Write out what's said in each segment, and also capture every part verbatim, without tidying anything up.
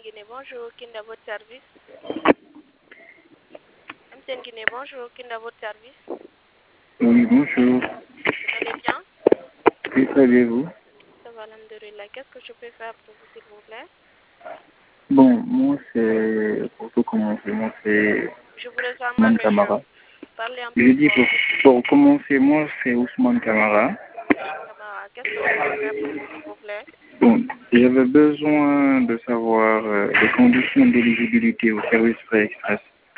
Guinée, bonjour, qui est à votre service? M T N Guinée, bonjour, qui est à votre service? Oui, bonjour. Vous allez bien? Oui, très bien, vous? Ça va, alhamdoulilah. Qu'est-ce que je peux faire pour vous, s'il vous plaît? Bon, moi, c'est... Pour tout commencer, moi, c'est Je vous reçois mal, Ousmane monsieur. Camara. Parlez un Je peu dis fort. pour, pour commencer, moi, c'est Ousmane Camara. Camara, qu'est-ce que je peux faire pour vous, s'il vous plaît? Bon, j'avais besoin de savoir euh, les conditions d'éligibilité au service Frais Express.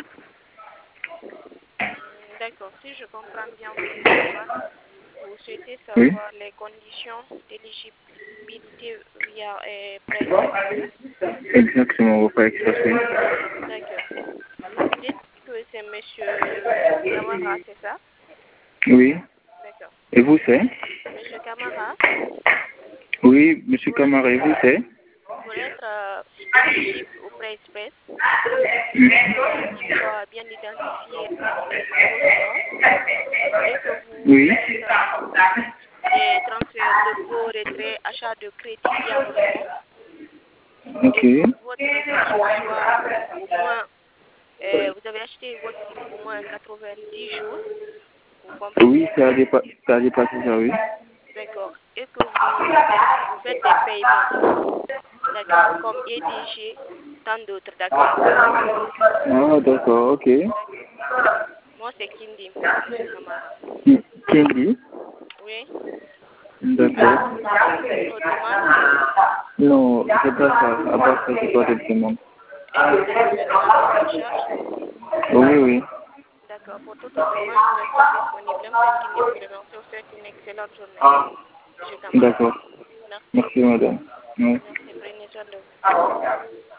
Hmm, D'accord. Si je comprends bien votre demande, vous souhaitez Oui? savoir les conditions d'éligibilité via euh, Prêt Express. Exactement, au Frais Express, oui. D'accord. Vous dites que c'est monsieur Camara, c'est ça? Oui. D'accord. Et vous, c'est? Monsieur Camara, Oui, monsieur Camara, et vous, c'est? pour être euh, éligible au Prêt Express, il faut bien identifier votre nom et que vous Oui. faites euh, des transferts, dépôts, retraits, achats de crédit et abonnement Ok. et que votre SIM soit au moins, euh, vous avez acheté votre SIM au moins quatre-vingt-dix jours, vous Oui, comprenez? ça a, dépa ça a dépassé ça, oui. D'accord. Et que vous, vous faites des paiements, d'accord, comme E D G, tant d'autres, d'accord? Ah, d'accord, ok. D'accord. Moi, c'est Kindi, monsieur Camara. Kindi? Oui. D'accord. C'est une autre demande. Non, c'est pas ça. À part ça, c'est pas cette demande. Est-ce que vous avez besoin de prise en charge? Oui, oui. D'accord. Pour toute demande, nous restons disponibles. M T N Guinée vous remercie. Vous souhaite une excellente journée. Monsieur Camara. D'accord. Merci. Merci, madame. Oui. Merci. Prenez soin de vous.